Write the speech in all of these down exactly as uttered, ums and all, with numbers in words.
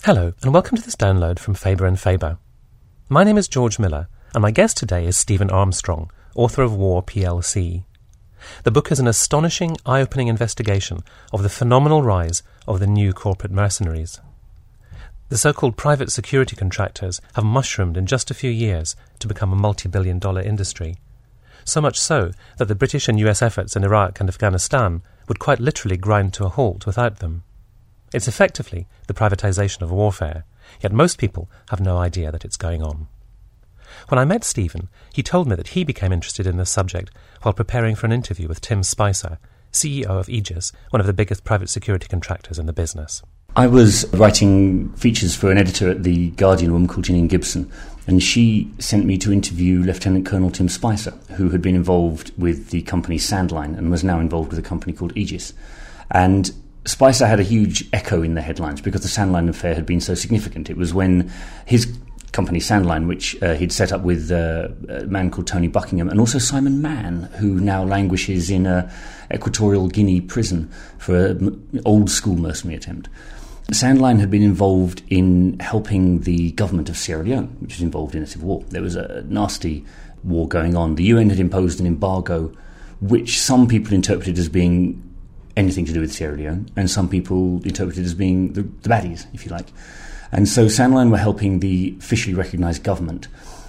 Hello, and welcome to this download from Faber and Faber. My name is George Miller, and my guest today is Stephen Armstrong, author of War P L C. The book is an astonishing, eye-opening investigation of the phenomenal rise of the new corporate mercenaries. The so-called private security contractors have mushroomed in just a few years to become a multi-billion dollar industry. So much so that the British and U S efforts in Iraq and Afghanistan would quite literally grind to a halt without them. It's effectively the privatization of warfare, yet most people have no idea that it's going on. When I met Stephen, he told me that he became interested in this subject while preparing for an interview with Tim Spicer, C E O of Aegis, one of the biggest private security contractors in the business. I was writing features for an editor at The Guardian, a woman called Janine Gibson, and she sent me to interview Lieutenant Colonel Tim Spicer, who had been involved with the company Sandline and was now involved with a company called Aegis. And Spicer had a huge echo in the headlines because the Sandline affair had been so significant. It was when his company Sandline, which uh, he'd set up with uh, a man called Tony Buckingham and also Simon Mann, who now languishes in a Equatorial Guinea prison for an old-school mercenary attempt. Sandline had been involved in helping the government of Sierra Leone, which was involved in a civil war. There was a nasty war going on. The U N had imposed an embargo, which some people interpreted as being anything to do with Sierra Leone, and some people interpreted as being the, the baddies, if you like. And so Sandline were helping the officially recognised government,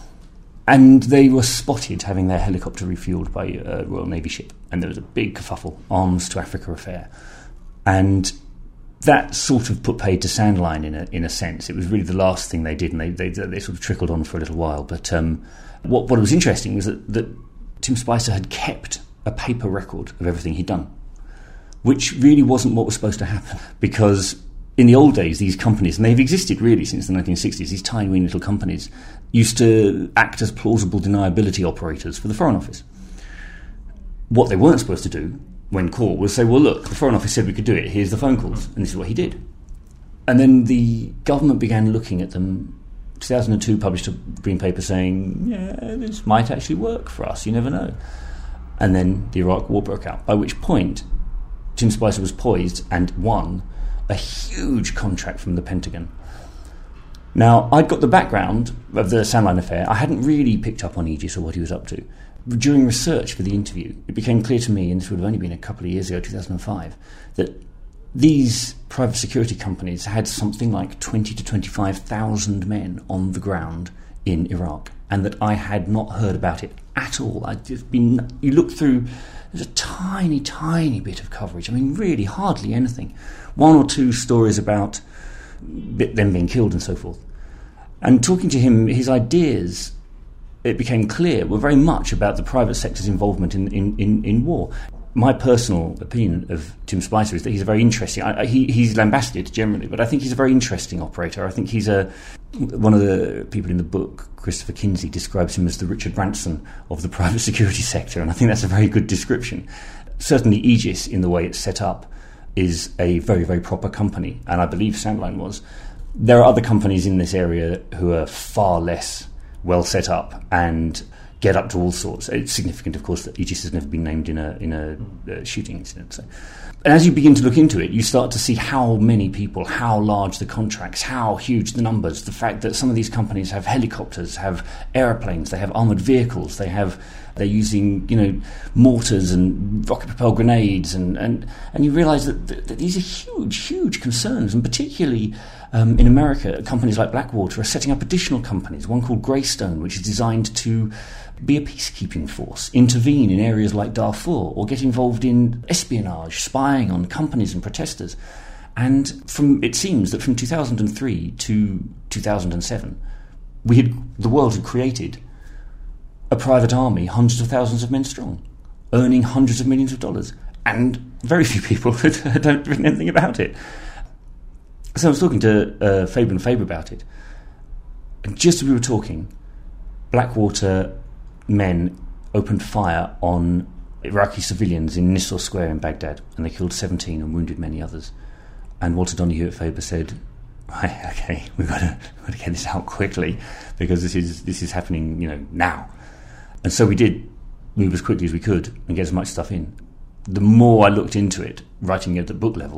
and they were spotted having their helicopter refuelled by a Royal Navy ship, and there was a big kerfuffle, arms to Africa affair. And that sort of put paid to Sandline in a in a sense. It was really the last thing they did, and they they, they sort of trickled on for a little while. But um, what, what was interesting was that, that Tim Spicer had kept a paper record of everything he'd done, which really wasn't what was supposed to happen, because in the old days, these companies, and they've existed really since the nineteen sixties, these tiny little companies used to act as plausible deniability operators for the Foreign Office. What they weren't supposed to do when caught was say, well, look, the Foreign Office said we could do it, here's the phone calls, and this is what he did. And then the government began looking at them. two thousand two published a green paper saying, yeah, this might actually work for us, you never know. And then the Iraq War broke out, by which point Tim Spicer was poised and won a huge contract from the Pentagon. Now, I'd got the background of the Sandline affair. I hadn't really picked up on Aegis or what he was up to. During research for the interview, it became clear to me, and this would have only been a couple of years ago, two thousand five, that these private security companies had something like twenty to twenty-five thousand men on the ground in Iraq, and that I had not heard about it at all. I'd just been, you look through, there's a tiny, tiny bit of coverage. I mean, really hardly anything. One or two stories about them being killed and so forth. And talking to him, his ideas, it became clear, were very much about the private sector's involvement in, in, in, in war. My personal opinion of Tim Spicer is that he's a very interesting... I, he, he's lambasted generally, but I think he's a very interesting operator. I think he's a... One of the people in the book, Christopher Kinsey, describes him as the Richard Branson of the private security sector, and I think that's a very good description. Certainly Aegis, in the way it's set up, is a very, very proper company, and I believe Sandline was. There are other companies in this area who are far less well set up and get up to all sorts. It's significant, of course, that Aegis has never been named in a in a uh, shooting incident. So. And as you begin to look into it, you start to see how many people, how large the contracts, how huge the numbers, the fact that some of these companies have helicopters, have aeroplanes, they have armoured vehicles, they have they're using, you know, mortars and rocket-propelled grenades, and, and, and you realise that, that, that these are huge, huge concerns, and particularly um, in America, companies like Blackwater are setting up additional companies, one called Greystone, which is designed to be a peacekeeping force, intervene in areas like Darfur, or get involved in espionage, spying on companies and protesters. And from it seems that from two thousand three to two thousand seven, we had the world had created a private army, hundreds of thousands of men strong, earning hundreds of millions of dollars, and very few people had don't written anything about it. So I was talking to uh, Faber and Faber about it, and just as we were talking, Blackwater men opened fire on Iraqi civilians in Nisr Square in Baghdad, and they killed seventeen and wounded many others. And Walter Donahue at Faber said, right, okay, we've got to, we've got to get this out quickly, because this is this is happening, you know, now. And so we did move as quickly as we could and get as much stuff in. The more I looked into it, writing at the book level,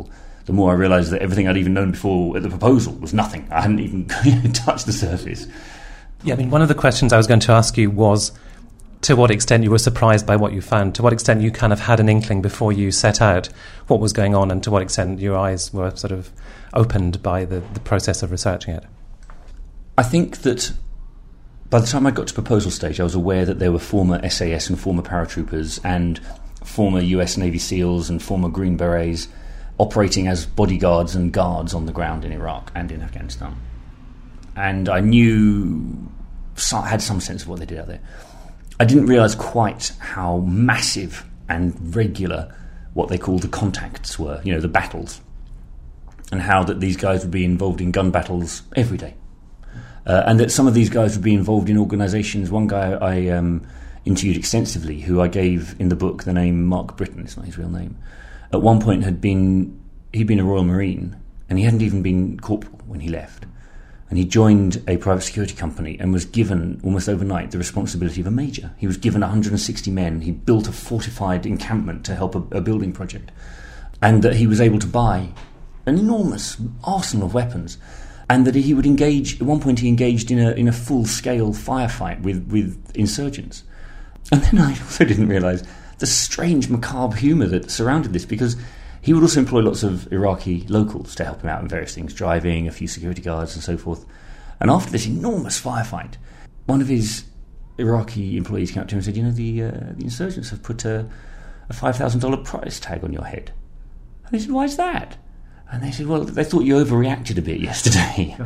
the more I realised that everything I'd even known before at the proposal was nothing. I hadn't even touched the surface. Yeah, I mean, one of the questions I was going to ask you was to what extent you were surprised by what you found, to what extent you kind of had an inkling before you set out what was going on, and to what extent your eyes were sort of opened by the, the process of researching it. I think that by the time I got to proposal stage, I was aware that there were former S A S and former paratroopers and former U S Navy SEALs and former Green Berets operating as bodyguards and guards on the ground in Iraq and in Afghanistan. And I knew, had some sense of what they did out there. I didn't realise quite how massive and regular what they call the contacts were, you know, the battles, and how that these guys would be involved in gun battles every day. Uh, and that some of these guys would be involved in organisations. One guy I um, interviewed extensively, who I gave in the book the name Mark Britton, it's not his real name, at one point had been, he'd been a Royal Marine, and he hadn't even been corporal when he left. And he joined a private security company and was given, almost overnight, the responsibility of a major. He was given one hundred sixty men. He built a fortified encampment to help a, a building project. And that he was able to buy an enormous arsenal of weapons. And that he would engage, at one point he engaged in a in a full-scale firefight with, with insurgents. And then I also didn't realise the strange macabre humour that surrounded this, because he would also employ lots of Iraqi locals to help him out in various things, driving, a few security guards and so forth. And after this enormous firefight, one of his Iraqi employees came up to him and said, you know, the, uh, the insurgents have put a, a five thousand dollars price tag on your head. And he said, why is that? And they said, well, they thought you overreacted a bit yesterday.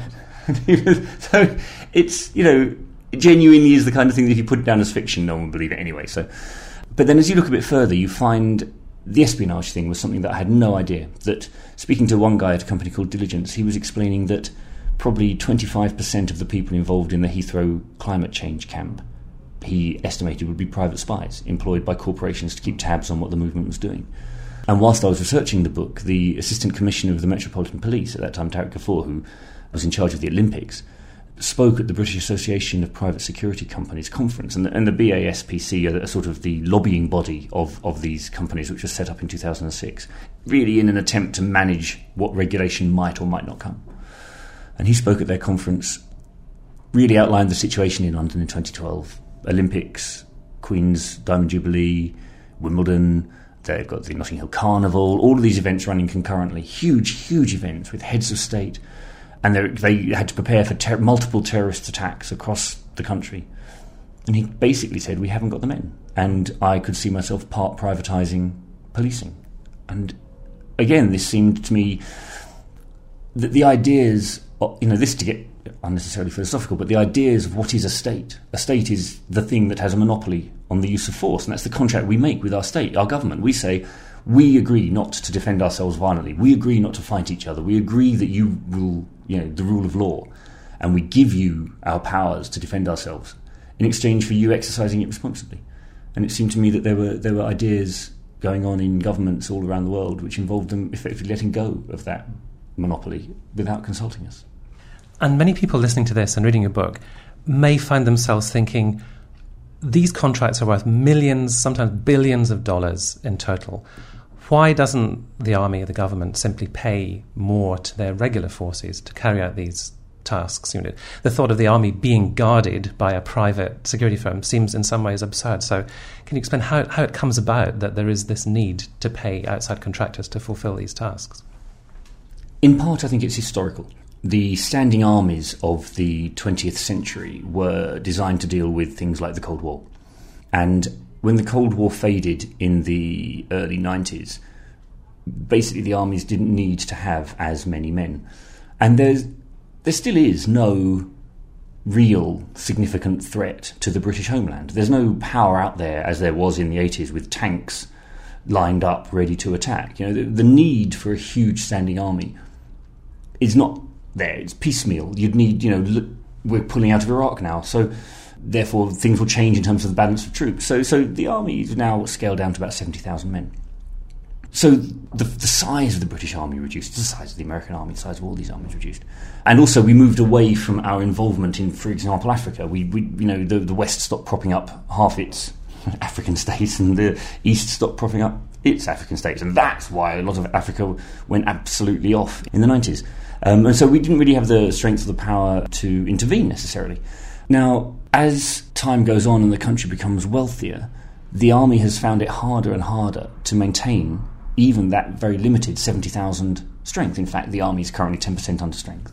So it's, you know, it genuinely is the kind of thing that if you put it down as fiction, no one would believe it anyway. So, but then as you look a bit further, you find the espionage thing was something that I had no idea. That, speaking to one guy at a company called Diligence, he was explaining that probably twenty-five percent of the people involved in the Heathrow climate change camp, he estimated, would be private spies employed by corporations to keep tabs on what the movement was doing. And whilst I was researching the book, the Assistant Commissioner of the Metropolitan Police at that time, Tariq Ghafoor, who was in charge of the Olympics, spoke at the British Association of Private Security Companies conference, and the, and the B A S P C are sort of the lobbying body of, of these companies, which was set up in two thousand six, really in an attempt to manage what regulation might or might not come. And he spoke at their conference, really outlined the situation in London in twenty twelve, Olympics, Queen's Diamond Jubilee, Wimbledon. They've got the Notting Hill Carnival, all of these events running concurrently, huge, huge events with heads of state. And they had to prepare for ter- multiple terrorist attacks across the country. And he basically said, we haven't got the men. And I could see myself part privatising policing. And again, this seemed to me that the ideas, of, you know, this to get unnecessarily philosophical, but the ideas of what is a state. A state is the thing that has a monopoly on the use of force, and that's the contract we make with our state, our government. We say, we agree not to defend ourselves violently. We agree not to fight each other. We agree that you will, you know, the rule of law, and we give you our powers to defend ourselves in exchange for you exercising it responsibly. And it seemed to me that there were there were ideas going on in governments all around the world which involved them effectively letting go of that monopoly without consulting us. And many people listening to this and reading your book may find themselves thinking, these contracts are worth millions, sometimes billions of dollars in total. Why doesn't the army or the government simply pay more to their regular forces to carry out these tasks? You know, the thought of the army being guarded by a private security firm seems in some ways absurd. So can you explain how, how it comes about that there is this need to pay outside contractors to fulfill these tasks? In part, I think it's historical. The standing armies of the twentieth century were designed to deal with things like the Cold War. And when the Cold War faded in the early nineties, basically the armies didn't need to have as many men. And there's, there still is no real significant threat to the British homeland. There's no power out there, as there was in the eighties, with tanks lined up ready to attack. You know, the, the need for a huge standing army is not there. It's piecemeal. You'd need, you know, look, we're pulling out of Iraq now, so therefore things will change in terms of the balance of troops. So so the army is now scaled down to about seventy thousand men. So the, the size of the British army reduced, the size of the American army, the size of all these armies reduced. And also we moved away from our involvement in, for example, Africa. We, we you know, the, the West stopped propping up half its African states and the East stopped propping up its African states. And that's why a lot of Africa went absolutely off in the nineties. Um, and so we didn't really have the strength or the power to intervene necessarily. Now, as time goes on and the country becomes wealthier, the army has found it harder and harder to maintain even that very limited seventy thousand strength. In fact, the army is currently ten percent under strength.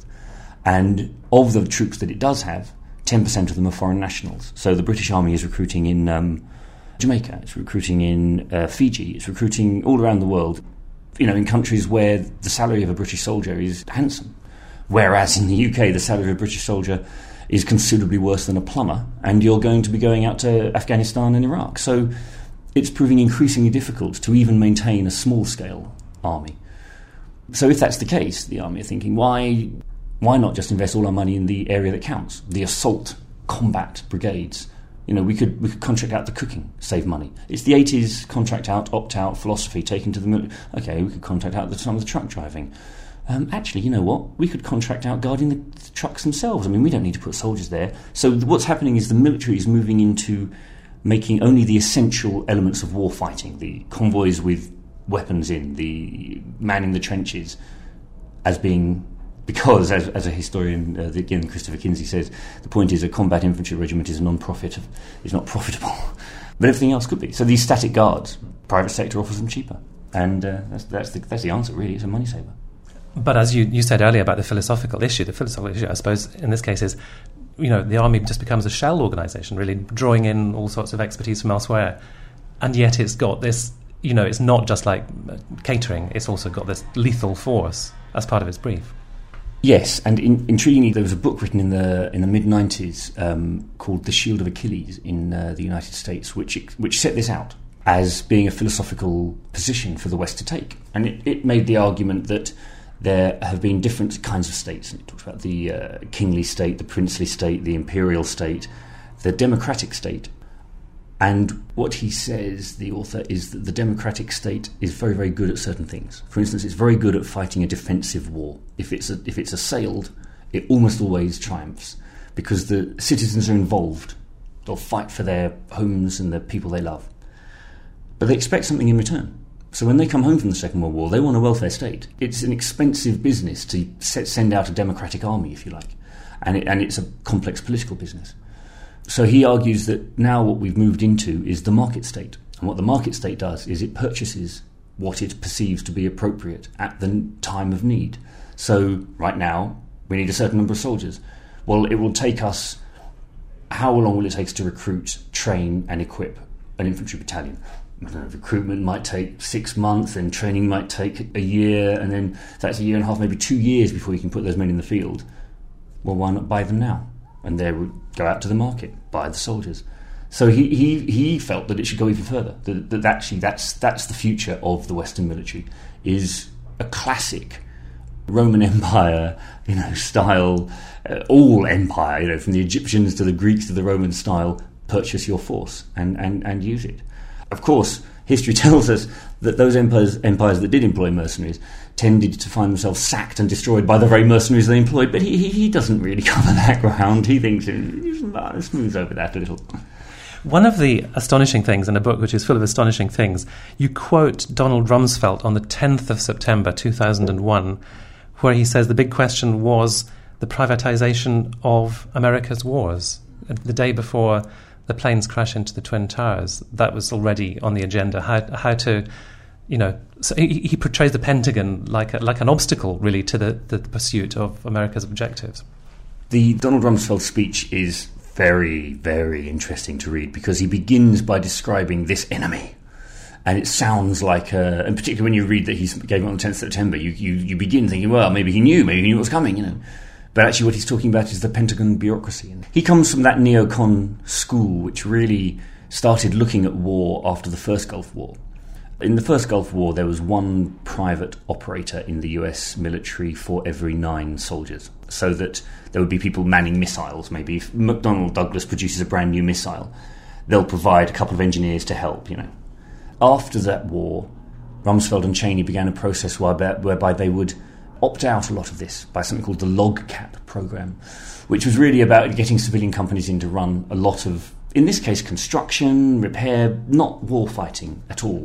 And of the troops that it does have, ten percent of them are foreign nationals. So the British Army is recruiting in um, Jamaica, it's recruiting in uh, Fiji, it's recruiting all around the world, you know, in countries where the salary of a British soldier is handsome. Whereas in the U K, the salary of a British soldier is considerably worse than a plumber, and you're going to be going out to Afghanistan and Iraq. So it's proving increasingly difficult to even maintain a small-scale army. So if that's the case, the army are thinking, why... Why not just invest all our money in the area that counts? The assault combat brigades. You know, we could we could contract out the cooking, save money. It's the eighties contract out, opt out philosophy taken to the military. Okay, we could contract out the, some of the truck driving. Um, actually, you know what? We could contract out guarding the, the trucks themselves. I mean, we don't need to put soldiers there. So what's happening is the military is moving into making only the essential elements of war fighting, the convoys with weapons in, the man in the trenches, as being... Because, as, as a historian, uh, again, Christopher Kinsey says, the point is a combat infantry regiment is a non-profit, is not profitable. But everything else could be. So these static guards, private sector offers them cheaper. And uh, that's, that's, the, that's the answer, really. It's a money saver. But as you, you said earlier about the philosophical issue, the philosophical issue, I suppose, in this case is, you know, the army just becomes a shell organisation, really, drawing in all sorts of expertise from elsewhere. And yet it's got this, you know, it's not just like catering, it's also got this lethal force as part of its brief. Yes, and in, intriguingly, there was a book written in the in the mid nineties um, called "The Shield of Achilles" in uh, the United States, which which set this out as being a philosophical position for the West to take, and it, it made the argument that there have been different kinds of states. And it talks about the uh, kingly state, the princely state, the imperial state, the democratic state. And what he says, the author, is that the democratic state is very, very good at certain things. For instance, it's very good at fighting a defensive war. If it's a, if it's assailed, it almost always triumphs because the citizens are involved. They'll fight for their homes and the people they love. But they expect something in return. So when they come home from the Second World War, they want a welfare state. It's an expensive business to set, send out a democratic army, if you like. And, it, and it's a complex political business. So he argues that now what we've moved into is the market state. And what the market state does is it purchases what it perceives to be appropriate at the time of need. So right now, we need a certain number of soldiers. Well, it will take us... How long will it take us to recruit, train and equip an infantry battalion? I don't know, recruitment might take six months, and training might take a year, and then that's a year and a half, maybe two years before you can put those men in the field. Well, why not buy them now? And they would go out to the market, buy the soldiers. So he, he, he felt that it should go even further. That, that actually that's that's the future of the Western military, is a classic Roman Empire, you know, style, uh, all empire, you know, from the Egyptians to the Greeks to the Roman style. Purchase your force and, and, and use it. Of course, history tells us that those empires empires that did employ mercenaries tended to find themselves sacked and destroyed by the very mercenaries they employed, but he, he, he doesn't really cover that ground. He thinks he smooths over that a little. One of the astonishing things in a book which is full of astonishing things, you quote Donald Rumsfeld on the tenth of September two thousand one, where he says the big question was the privatization of America's wars. The day before the planes crash into the Twin Towers, that was already on the agenda, how how to... You know, so he, he portrays the Pentagon like a, like an obstacle, really, to the, the pursuit of America's objectives. The Donald Rumsfeld speech is very, very interesting to read because he begins by describing this enemy. And it sounds like, a, and particularly when you read that he gave it on the tenth of September, you, you, you begin thinking, well, maybe he knew, maybe he knew what was coming, you know. But actually what he's talking about is the Pentagon bureaucracy. And he comes from that neocon school which really started looking at war after the first Gulf War. In the first Gulf War, there was one private operator in the U S military for every nine soldiers, so that there would be people manning missiles. Maybe if McDonnell Douglas produces a brand new missile, they'll provide a couple of engineers to help, you know. After that war, Rumsfeld and Cheney began a process whereby, whereby they would opt out a lot of this by something called the LOGCAP program, which was really about getting civilian companies in to run a lot of, in this case, construction, repair, not war fighting at all.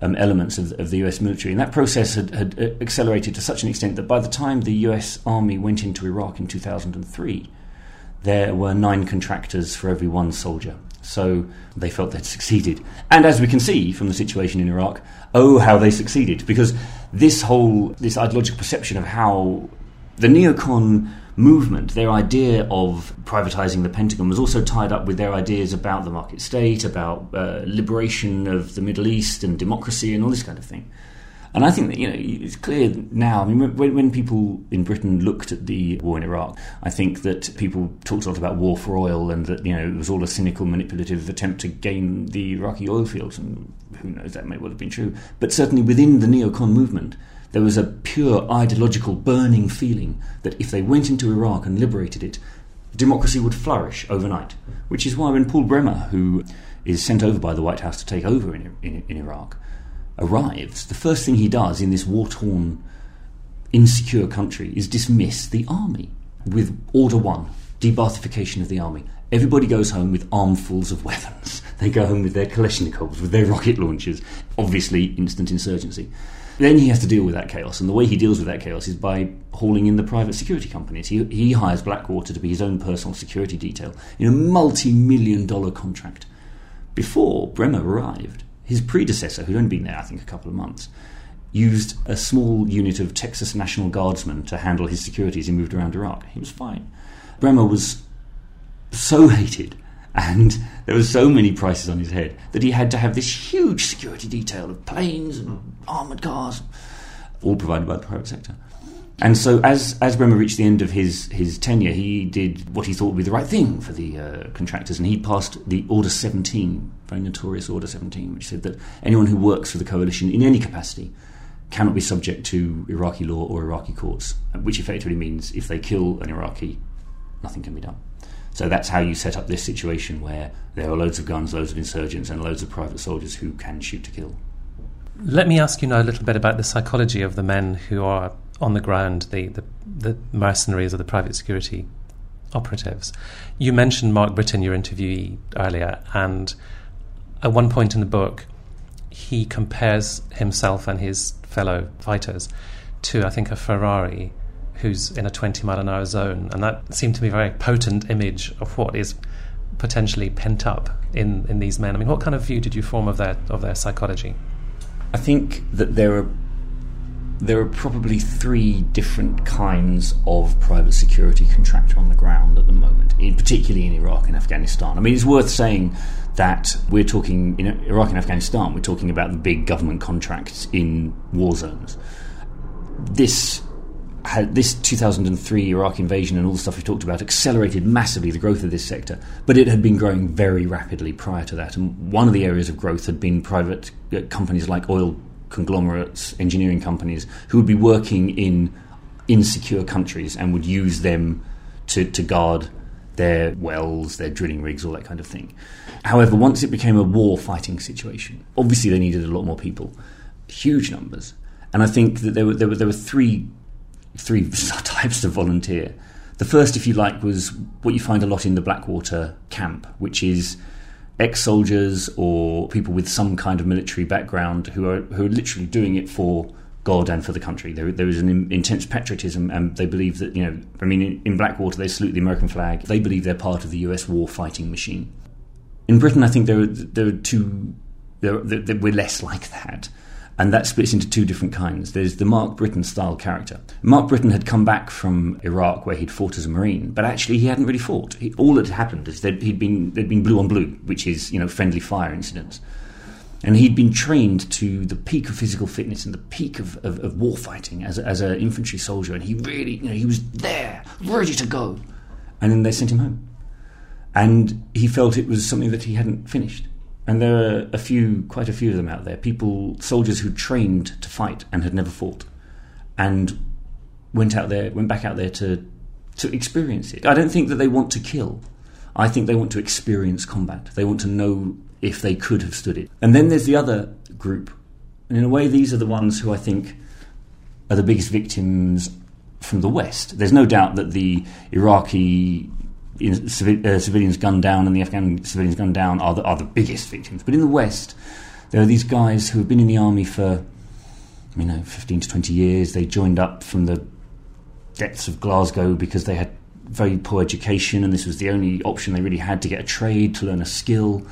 um, elements of, of the U S military. And that process had, had accelerated to such an extent that by the time the U S Army went into Iraq in two thousand three, there were nine contractors for every one soldier. So they felt they'd succeeded. And as we can see from the situation in Iraq, oh, how they succeeded. Because this whole, this ideological perception of how the neocon movement, their idea of privatising the Pentagon, was also tied up with their ideas about the market state, about uh, liberation of the Middle East and democracy and all this kind of thing. And I think that, you know, it's clear now, I mean, when, when people in Britain looked at the war in Iraq, I think that people talked a lot about war for oil and that, you know, it was all a cynical, manipulative attempt to gain the Iraqi oil fields, and who knows, that may well have been true. But certainly within the neocon movement, there was a pure ideological burning feeling that if they went into Iraq and liberated it, democracy would flourish overnight. Which is why when Paul Bremer, who is sent over by the White House to take over in, in, in Iraq, arrives, the first thing he does in this war-torn, insecure country is dismiss the army with Order One, de-Baathification of the army. Everybody goes home with armfuls of weapons. They go home with their Kalashnikovs, with their rocket launchers, obviously instant insurgency. Then he has to deal with that chaos, and the way he deals with that chaos is by hauling in the private security companies. He, he hires Blackwater to be his own personal security detail in a multi-million dollar contract. Before Bremer arrived, his predecessor, who'd only been there, I think, a couple of months, used a small unit of Texas National Guardsmen to handle his security as he moved around Iraq. He was fine. Bremer was so hated, and there were so many prices on his head, that he had to have this huge security detail of planes and armoured cars, all provided by the private sector. And so as as Bremer reached the end of his, his tenure, he did what he thought would be the right thing for the uh, contractors, and he passed the Order seventeen, very notorious Order seventeen, which said that anyone who works for the coalition in any capacity cannot be subject to Iraqi law or Iraqi courts, which effectively means if they kill an Iraqi, nothing can be done. So that's how you set up this situation where there are loads of guns, loads of insurgents, and loads of private soldiers who can shoot to kill. Let me ask you now a little bit about the psychology of the men who are on the ground, the, the, the mercenaries or the private security operatives. You mentioned Mark Britton, your interviewee, earlier, and at one point in the book, he compares himself and his fellow fighters to, I think, a Ferrari who's in a twenty mile an hour zone, and that seemed to me a very potent image of what is potentially pent up in, in these men. I mean, what kind of view did you form of their of their psychology? I think that there are there are probably three different kinds of private security contractor on the ground at the moment, in, particularly in Iraq and Afghanistan. I mean, it's worth saying that we're talking, in Iraq and Afghanistan, we're talking about the big government contracts in war zones. This had, this two thousand three Iraq invasion and all the stuff we talked about accelerated massively the growth of this sector, but it had been growing very rapidly prior to that. And one of the areas of growth had been private uh, companies like oil conglomerates, engineering companies, who would be working in insecure countries and would use them to, to guard their wells, their drilling rigs, all that kind of thing. However, once it became a war-fighting situation, obviously they needed a lot more people, huge numbers. And I think that there were there were, there were three three types of volunteer. The first, if you like, was what you find a lot in the Blackwater camp, which is ex-soldiers or people with some kind of military background who are who are literally doing it for God and for the country. There, there is an in, intense patriotism, and they believe that, you know, I mean, in, in Blackwater they salute the American flag. They believe they're part of the U S war-fighting machine. In Britain, I think there are there are two. There, there, there, we're less like that, and that splits into two different kinds. There's the Mark Britton style character. Mark Britton had come back from Iraq, where he'd fought as a Marine, but actually he hadn't really fought. He, all that had happened is that he'd been there'd been blue on blue, which is, you know, friendly fire incidents, and he'd been trained to the peak of physical fitness and the peak of, of, of war fighting as as an infantry soldier, and he really, you know, he was there, ready to go, and then they sent him home. And he felt it was something that he hadn't finished. And there are a few, quite a few of them out there, people, soldiers who trained to fight and had never fought, and went out there, went back out there to to experience it. I don't think that they want to kill. I think they want to experience combat. They want to know if they could have stood it. And then there's the other group, and in a way these are the ones who I think are the biggest victims from the West. There's no doubt that the Iraqi In, civi- uh, civilians gunned down and the Afghan civilians gunned down are the, are the biggest victims. But in the West, There are these guys who have been in the army for, you know, fifteen to twenty years. They joined up from the depths of Glasgow because they had very poor education, and this was the only option they really had to get a trade, to learn a skill.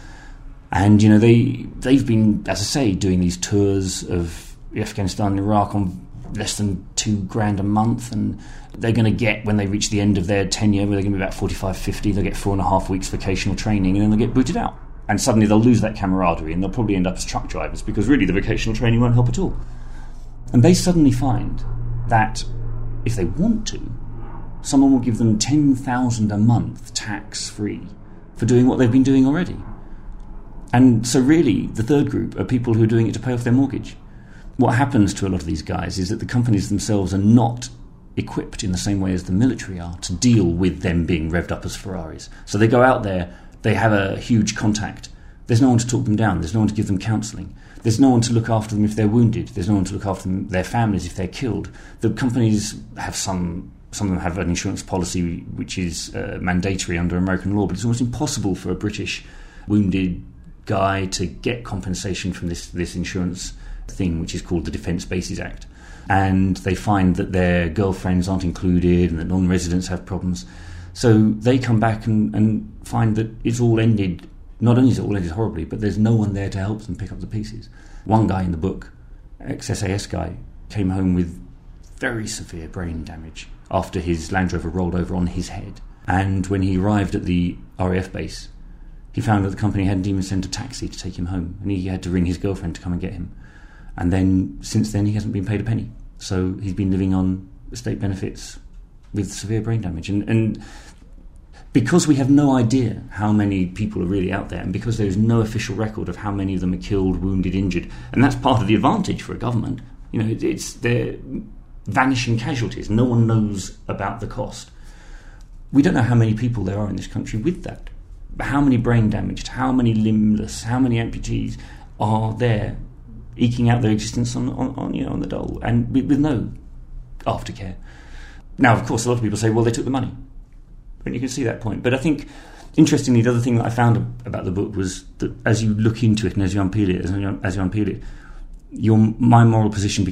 And, you know, they, they've been, as I say, doing these tours of Afghanistan and Iraq on less than two grand a month, and they're going to get, when they reach the end of their tenure, where they're going to be about forty-five, fifty, they'll get four and a half weeks vocational training, and then they'll get booted out. And suddenly they'll lose that camaraderie, and they'll probably end up as truck drivers, because really the vocational training won't help at all. And they suddenly find that if they want to, someone will give them ten thousand dollars a month tax-free for doing what they've been doing already. And so really, the third group are people who are doing it to pay off their mortgage. What happens to a lot of these guys is that the companies themselves are not equipped in the same way as the military are to deal with them being revved up as Ferraris. So they go out there, they have a huge contact. There's no one to talk them down. There's no one to give them counselling. There's no one to look after them if they're wounded. There's no one to look after them, their families if they're killed. The companies have some... Some of them have an insurance policy which is uh, mandatory under American law, but it's almost impossible for a British wounded guy to get compensation from this, this insurance thing, which is called the Defence Bases Act. And they find that their girlfriends aren't included and that non-residents have problems. So they come back and, and find that it's all ended, not only is it all ended horribly, but there's no one there to help them pick up the pieces. One guy in the book, ex-S A S guy, came home with very severe brain damage after his Land Rover rolled over on his head. And when he arrived at the R A F base, he found that the company hadn't even sent a taxi to take him home, and he had to ring his girlfriend to come and get him. And then, since then, he hasn't been paid a penny. So he's been living on state benefits with severe brain damage. And, and because we have no idea how many people are really out there, and because there is no official record of how many of them are killed, wounded, injured, and that's part of the advantage for a government. You know, it, it's they're vanishing casualties. No one knows about the cost. We don't know how many people there are in this country with that. How many brain damaged, how many limbless, how many amputees are there eking out their existence on, on, on you know, on the dole, and with, with no aftercare. Now, of course, a lot of people say, well, they took the money. And you can see that point. But I think, interestingly, the other thing that I found about the book was that as you look into it and as you unpeel it, as you, as you unpeel it, your, my moral position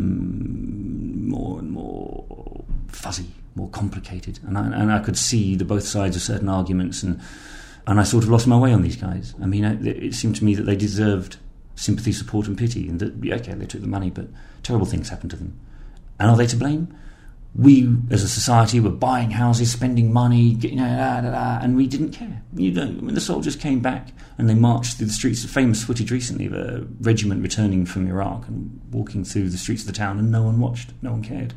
became more and more fuzzy, more complicated. And I, and I could see the both sides of certain arguments, and and I sort of lost my way on these guys. I mean, it, it seemed to me that they deserved sympathy, support and pity, and that, okay, they took the money, but terrible things happened to them. And are they to blame? We, as a society, were buying houses, spending money, you know, da, da, da, and we didn't care. You know, when the soldiers came back and they marched through the streets, the famous footage recently of a regiment returning from Iraq and walking through the streets of the town, and no one watched, no one cared.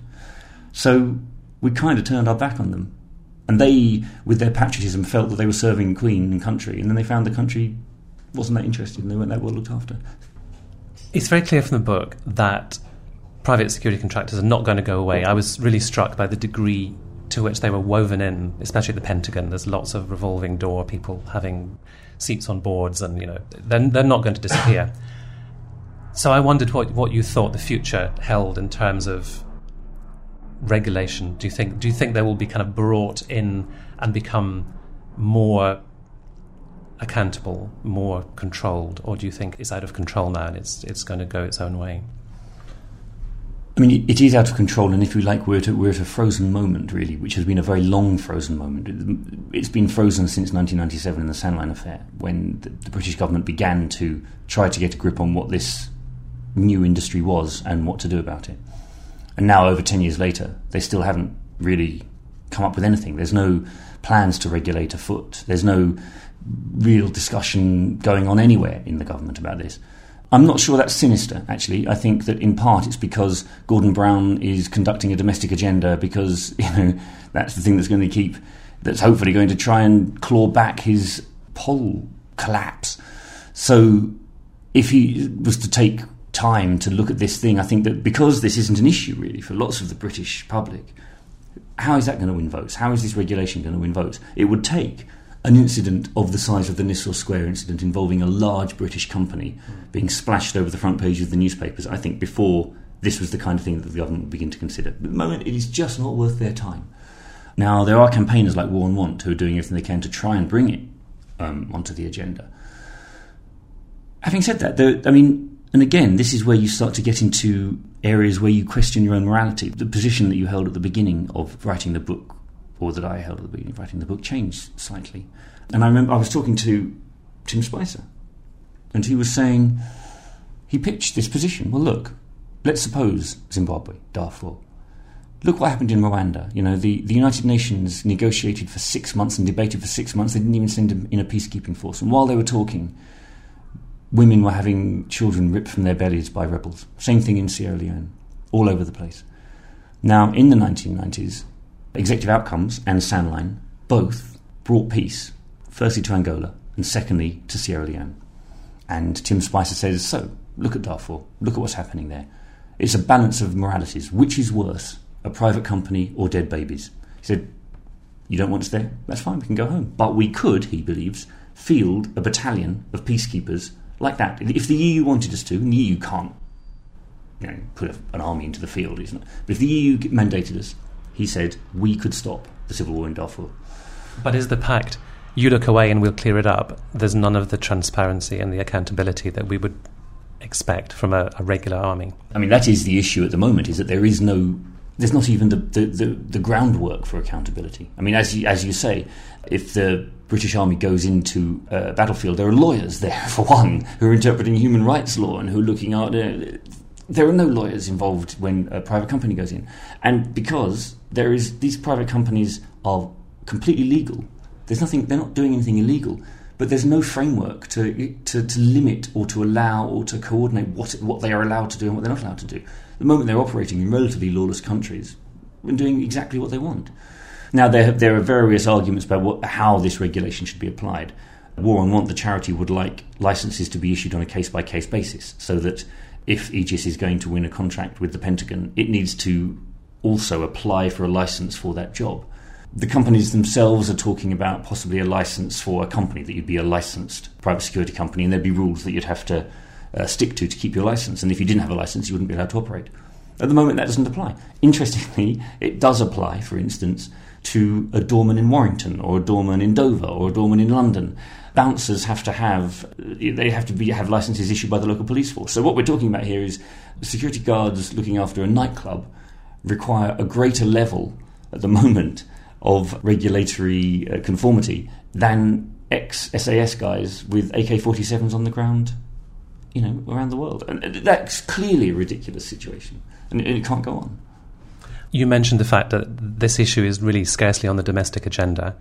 So we kind of turned our back on them. And they, with their patriotism, felt that they were serving Queen and country, and then they found the country wasn't that interested and they weren't that well looked after. It's very clear from the book that private security contractors are not going to go away. I was really struck by the degree to which they were woven in, especially at the Pentagon. There's lots of revolving door, people having seats on boards, and you know they're, they're not going to disappear. So I wondered what, what you thought the future held in terms of regulation. Do you think do you think they will be kind of brought in and become more accountable, more controlled, or do you think it's out of control now and it's it's going to go its own way? I mean, it is out of control, and if you like, we're at, a, we're at a frozen moment, really, which has been a very long frozen moment. It's been frozen since nineteen ninety-seven in the Sandline affair, when the, the British government began to try to get a grip on what this new industry was and what to do about it. And now, over ten years later, they still haven't really come up with anything. There's no plans to regulate afoot. There's no real discussion going on anywhere in the government about this. I'm not sure that's sinister, actually. I think that in part it's because Gordon Brown is conducting a domestic agenda, because, you know, that's the thing that's going to keep, that's hopefully going to try and claw back his poll collapse. So if he was to take time to look at this thing, I think that because this isn't an issue really for lots of the British public, how is that going to win votes? How is this regulation going to win votes? It would take an incident of the size of the Nisour Square incident involving a large British company being splashed over the front pages of the newspapers, I think, before this was the kind of thing that the government would begin to consider. But at the moment, it is just not worth their time. Now, there are campaigners like War and Want who are doing everything they can to try and bring it um, onto the agenda. Having said that, there, I mean, and again, this is where you start to get into areas where you question your own morality. The position that you held at the beginning of writing the book, or that I held at the beginning of writing the book, changed slightly. And I remember I was talking to Tim Spicer, and he was saying, he pitched this position. Well, look, let's suppose Zimbabwe, Darfur. Look what happened in Rwanda. You know, the, the United Nations negotiated for six months and debated for six months. They didn't even send in a peacekeeping force. And while they were talking, women were having children ripped from their bellies by rebels. Same thing in Sierra Leone, all over the place. Now, in the nineteen nineties, Executive Outcomes and Sandline both brought peace, firstly to Angola and secondly to Sierra Leone. And Tim Spicer says, so, look at Darfur, look at what's happening there. It's a balance of moralities. Which is worse, a private company or dead babies? He said, you don't want us there? That's fine, we can go home. But we could, he believes, field a battalion of peacekeepers like that. If the E U wanted us to, and the E U can't, you know, put a, an army into the field, isn't it? But if the E U mandated us, he said, we could stop the civil war in Darfur. But is the pact, you look away and we'll clear it up, there's none of the transparency and the accountability that we would expect from a, a regular army? I mean, that is the issue at the moment, is that there is no, there's not even the, the, the, the groundwork for accountability. I mean, as you, as you say, if the British Army goes into a battlefield, there are lawyers there, for one, who are interpreting human rights law and who are looking at... Uh, there are no lawyers involved when a private company goes in. And because there is, these private companies are completely legal, there's nothing, they're not doing anything illegal, but there's no framework to to, to limit or to allow or to coordinate what what they are allowed to do and what they're not allowed to do. The moment they're operating in relatively lawless countries and doing exactly what they want. Now, there there are various arguments about what, how this regulation should be applied. War on Want, the charity, would like licences to be issued on a case-by-case basis, so that if Aegis is going to win a contract with the Pentagon, it needs to also apply for a licence for that job. The companies themselves are talking about possibly a licence for a company, that you'd be a licensed private security company, and there'd be rules that you'd have to uh, stick to to keep your licence. And if you didn't have a licence, you wouldn't be allowed to operate. At the moment, that doesn't apply. Interestingly, it does apply, for instance, to a doorman in Warrington, or a doorman in Dover, or a doorman in London. Bouncers have to have they have to be have licences issued by the local police force. So what we're talking about here is security guards looking after a nightclub require a greater level at the moment of regulatory uh, conformity than ex-S A S guys with A K forty-sevens on the ground, you know, around the world. And that's clearly a ridiculous situation, and it can't go on. You mentioned the fact that this issue is really scarcely on the domestic agenda,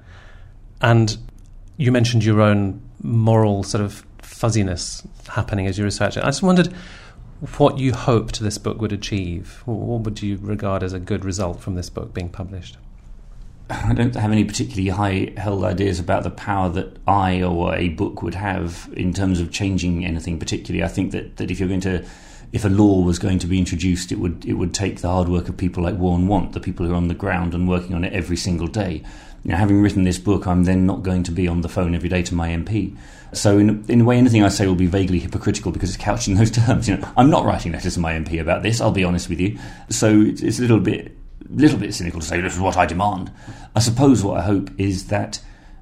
and you mentioned your own moral sort of fuzziness happening as you research it. I just wondered what you hoped this book would achieve. What would you regard as a good result from this book being published? I don't have any particularly high-held ideas about the power that I or a book would have in terms of changing anything particularly. I think that, that if you're going to, if a law was going to be introduced, it would it would take the hard work of people like War and Want, the people who are on the ground and working on it every single day. You know, having written this book, I'm then not going to be on the phone every day to my M P. So in, in a way, anything I say will be vaguely hypocritical because it's couched in those terms. You know, I'm not writing letters to my M P about this, I'll be honest with you. So it's, it's a little bit... little bit cynical to say this is what I demand. I suppose what I hope is that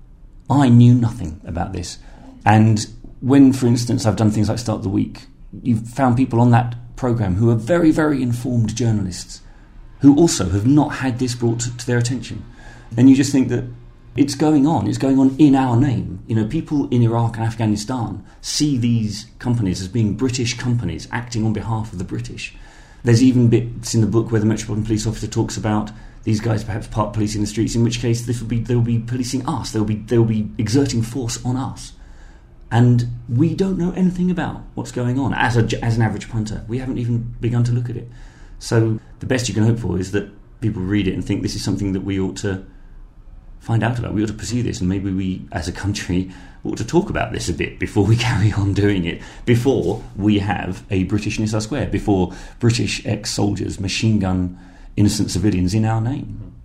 I knew nothing about this, and when, for instance, I've done things like Start the Week, you've found people on that programme who are very, very informed journalists who also have not had this brought to, to their attention. And you just think that it's going on, it's going on in our name. You know, people in Iraq and Afghanistan see these companies as being British companies acting on behalf of the British. There's even bits in the book where the Metropolitan Police Officer talks about these guys perhaps part policing the streets, in which case this will be they'll be policing us. They'll be they'll be exerting force on us, and we don't know anything about what's going on as a as an average punter. We haven't even begun to look at it. So the best you can hope for is that people read it and think this is something that we ought to find out about. We ought to pursue this, and maybe we, as a country, ought to talk about this a bit before we carry on doing it, before we have a Britishness elsewhere, before British ex-soldiers machine gun innocent civilians in our name.